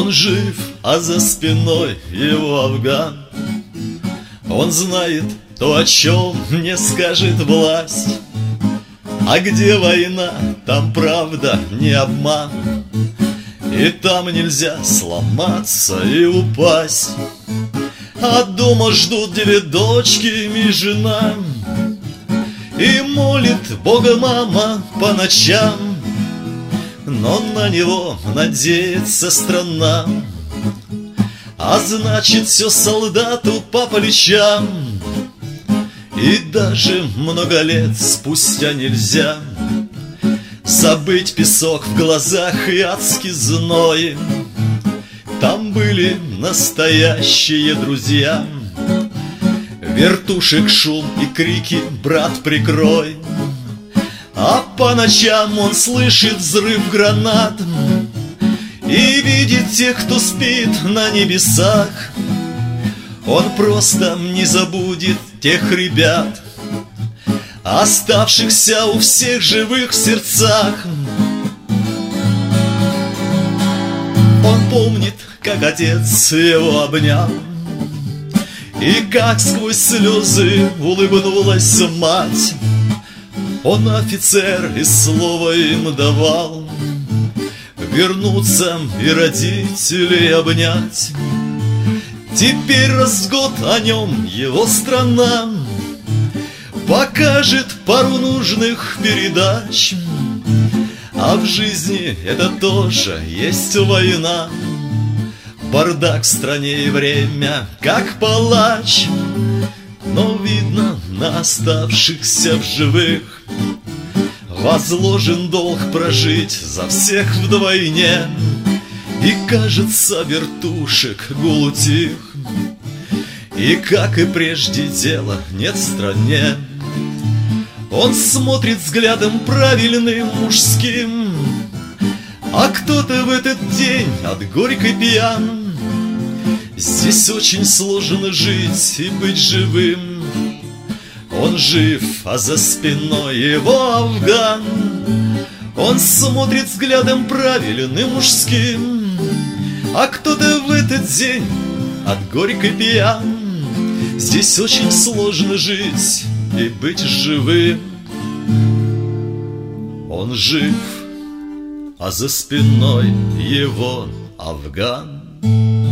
Он жив, а за спиной его Афган. Он знает то, о чем не скажет власть. А где война, там правда, не обман. И там нельзя сломаться и упасть. А дома ждут 2 дочки и жена. И молит Бога мама по ночам, но на него надеется страна. А значит, все солдату по плечам. И даже много лет спустя нельзя забыть песок в глазах и адский зной. Там были настоящие друзья. Вертушек шум и крики: брат, прикрой. А по ночам он слышит взрыв гранат и видит тех, кто спит на небесах. Он просто не забудет тех ребят, оставшихся у всех живых в сердцах. Он помнит, как отец его обнял, и как сквозь слезы улыбнулась мать. Он офицер, и слово им давал вернуться и родителей обнять. Теперь раз в год о нем его страна покажет пару нужных передач. А в жизни это тоже есть война. Бардак в стране и время как палач. Но видно, на оставшихся в живых возложен долг прожить за всех вдвойне. И кажется, вертушек гул утих, и, как и прежде, дела нет в стране. Он смотрит взглядом правильным мужским, а кто-то в этот день от горькой пьян. Здесь очень сложно жить и быть живым. Он жив, а за спиной его Афган. Он смотрит взглядом правильным мужским, а кто-то в этот день от горькой пьян. Здесь очень сложно жить и быть живым. Он жив, а за спиной его Афган.